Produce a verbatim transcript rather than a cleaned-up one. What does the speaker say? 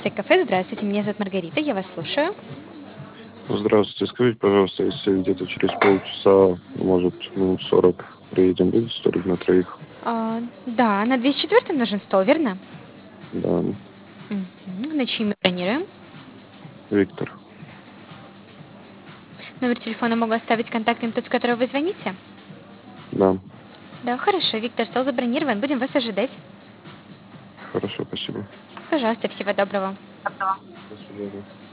Азия кафе. Здравствуйте, меня зовут Маргарита, я вас слушаю. Здравствуйте. Скажите, пожалуйста, если где-то через полчаса, может, минут сорок приедем, будет столик на троих? А, да, на двести четыре нужен стол, верно? Да, Мгм. На чьи мы бронируем? Виктор. Номер телефона могу оставить контактным тот, с которого вы звоните? Да, Да, хорошо, Виктор, стол забронирован, будем вас ожидать. хорошо, спасибо. Пожалуйста, всего доброго. До свидания.